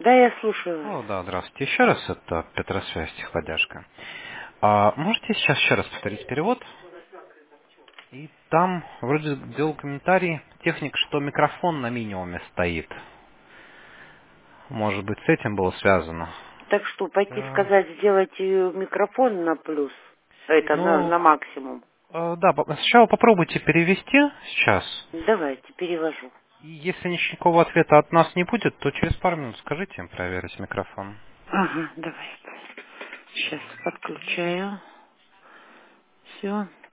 Да, я слушаю вас. О, да, здравствуйте. Еще раз, это Петросвязь, техподдержка. Можете сейчас еще раз повторить перевод? И там вроде делал комментарий техник, что микрофон на минимуме стоит. Может быть, с этим было связано. Так что, пойти Да. сказать, сделайте микрофон на плюс, это на Ну, максимум. да, сначала попробуйте перевести сейчас. Давайте, перевожу. И если никакого ответа от нас не будет, то через пару минут скажите им проверить микрофон. Ага, давай. Сейчас подключаю. Все.